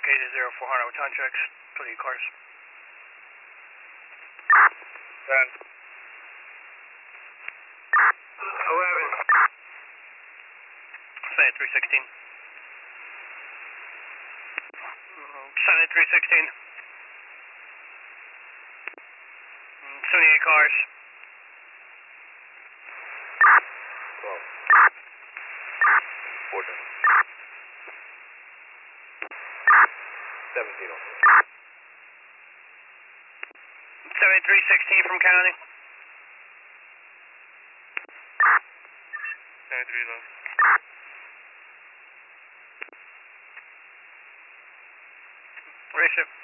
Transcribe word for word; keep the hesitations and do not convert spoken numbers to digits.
located zero four hundred with time checks, twenty-eight cars. ten. eleven. seventy-three sixteen. seventy-three sixteen. twenty-eight cars. twelve. fourteen. seventeen. seventy-three sixteen from county. seventy-three low. Ratio.